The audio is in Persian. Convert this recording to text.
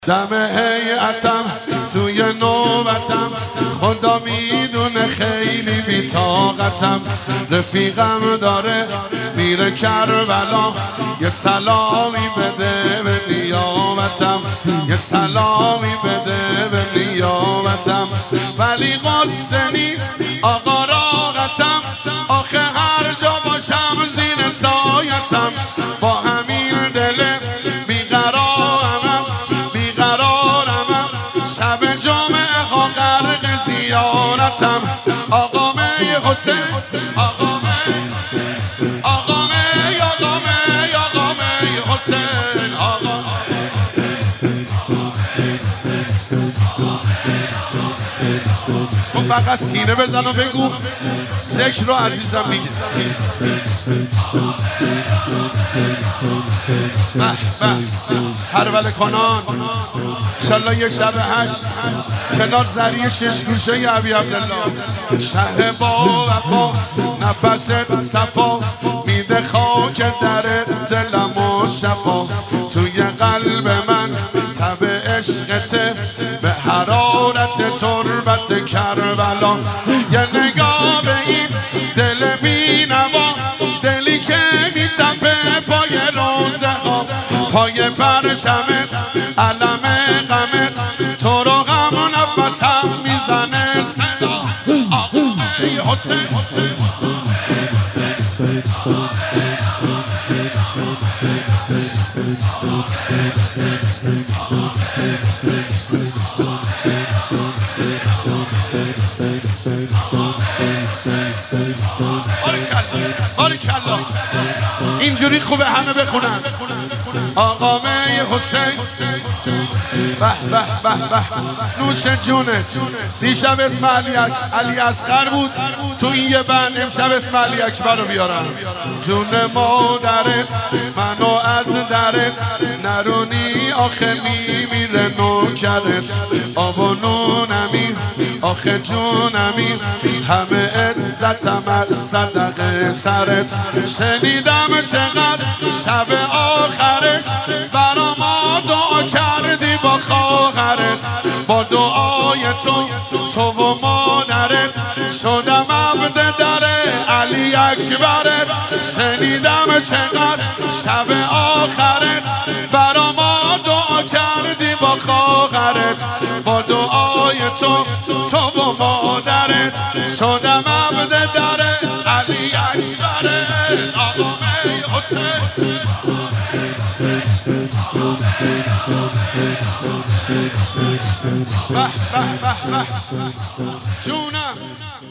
دم هیئتم توی نوبتم خدا میدونه خیلی بی‌طاقتم. رفیقم داره میره کربلا، یه سلامی بده به نیابتم، یه سلامی بده به نیابتم. ولی قصه نیست آقا راقتم، آخه هر جا باشم زیر سایتم. با همین دل بیقرارم شب جمعه ها غرق زیارتم. آقا می حسین، آقا می، آقا می، آقا می، آقا می حسین، آقا تو فقط سینه بزن و بگو ذکر رو عزیزم میگه. هرول کنان انشالله یه شب 8 کنار زری شش گوشه ابی عبدالله. شه با وفا نفست صفا میده خاک در دلم و شفا. توی قلب من تب عشقته به حرارت تربت کربلا. یه نگاه به این دل بینوا، دلی که میتپه پای روزه ها، پای پرچمت علم غمت، تو رو غم و نفسم میزنه صدا. آقای حسین باریکلا، اینجوری خوبه همه بخونن. آقا می حسین به به به به نوش جونه. دیشب اسم علی اصغر بود تو این یه بند، امشب اسم علی اکبر رو بیارم. جون مادرت منو از درت نرونی، آخه میمیره نوکرت. آب و نونمی آخه جونمی، همه عزتم از صدقه سرت. شنیدم چقدر شب آخرت برا ما دعا کردی با خواهرت. با دعای تو و مادرت شدم عبد در علی اکبرت. شنیدم چقدر شب آخرت برا ما دعا کردی با خواهرت. با دعای تو و مادرت شدم عبد در علی اکبرت. آقا می حسین به به به به جونم.